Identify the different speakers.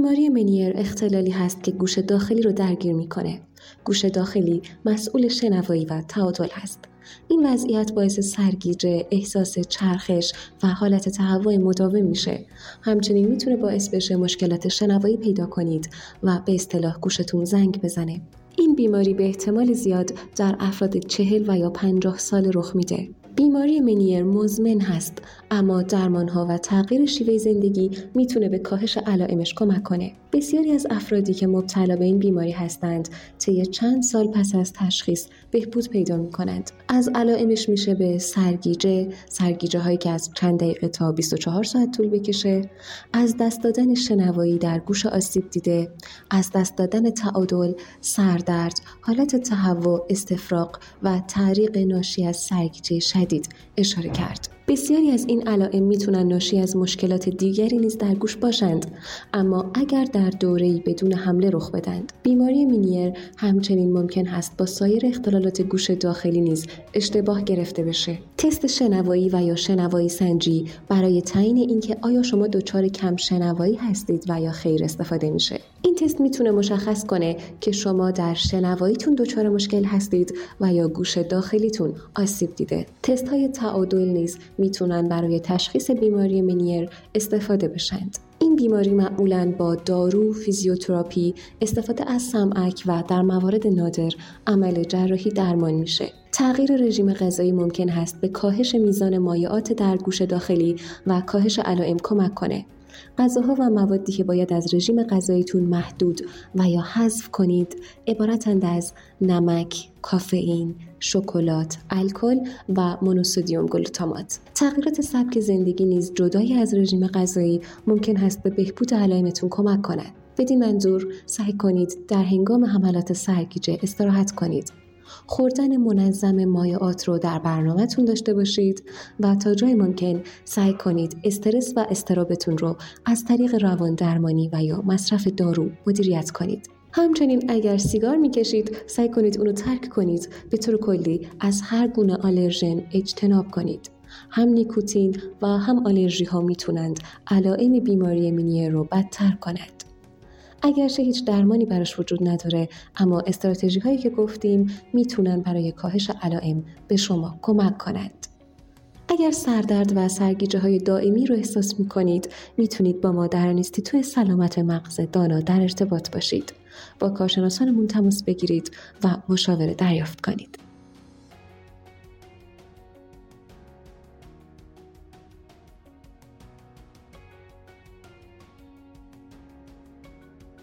Speaker 1: بیماری منیر اختلالی هست که گوش داخلی رو درگیر میکنه. گوش داخلی مسئول شنوایی و تعادل هست. این وضعیت باعث سرگیجه، احساس چرخش و حالت تهوع مداوم میشه. همچنین میتونه باعث بشه مشکلات شنوایی پیدا کنید و به اصطلاح گوشتون زنگ بزنه. این بیماری به احتمال زیاد در افراد 40 و یا 50 سال رخ میده. بیماری منیر مزمن هست، اما درمانها و تغییر شیوه زندگی میتونه به کاهش علائمش کمک کنه. بسیاری از افرادی که مبتلا به این بیماری هستند طی چند سال پس از تشخیص بهبود پیدا میکنند. از علائمش میشه به سرگیجه هایی که از چند دقیقه تا 24 ساعت طول بکشه، از دست دادن شنوایی در گوش آسیب دیده، از دست دادن تعادل، سردرد، حالت تهوع، استفراغ و تعریق ناشی از سرگیجه شدید اشاره کرد. بسیاری از این علائم میتونن ناشی از مشکلات دیگری نیز در گوش باشند، اما اگر در دوره‌ای بدون حمله رخ بدند. بیماری منیر همچنین ممکن هست با سایر اختلالات گوش داخلی نیز اشتباه گرفته بشه. تست شنوایی و یا شنوایی سنجی برای تعیین اینکه آیا شما دچار کم شنوایی هستید و یا خیر استفاده میشه. این تست میتونه مشخص کنه که شما در شنواییتون دچار مشکل هستید و یا گوش داخلیتون آسیب دیده. تست های تعادل نیز میتونن برای تشخیص بیماری منیر استفاده بشند. این بیماری معمولاً با دارو، فیزیوتراپی، استفاده از سمعک و در موارد نادر عمل جراحی درمان میشه. تغییر رژیم غذایی ممکن هست به کاهش میزان مایعات در گوش داخلی و کاهش علائم کمک کنه. غذاها و موادی که باید از رژیم غذاییتون محدود و یا حذف کنید عبارتند از نمک، کافئین، شکلات، الکل و مونوسدیم گلوتامات. تغییرات سبک زندگی نیز جدای از رژیم غذایی ممکن هست به بهبود علائمتون کمک کند. بدین منظور سعی کنید در هنگام حملات سرگیجه استراحت کنید. خوردن منظم مایعات رو در برنامه‌تون داشته باشید و تا جای ممکن سعی کنید استرس و اضطرابتون رو از طریق روان درمانی و یا مصرف دارو مدیریت کنید. همچنین اگر سیگار میکشید سعی کنید اونو ترک کنید. به طور کلی از هر گونه آلرژن اجتناب کنید. هم نیکوتین و هم آلرژی ها میتونند علائم بیماری منیر رو بدتر کنند. اگرچه هیچ درمانی براش وجود نداره، اما استراتژی هایی که گفتیم میتونن برای کاهش علائم به شما کمک کنند. اگر سردرد و سرگیجه های دائمی رو احساس میکنید، میتونید با ما در اینستیتوت سلامت مغز دانا در ارتباط باشید. با کارشناسانمون تماس بگیرید و مشاوره دریافت کنید.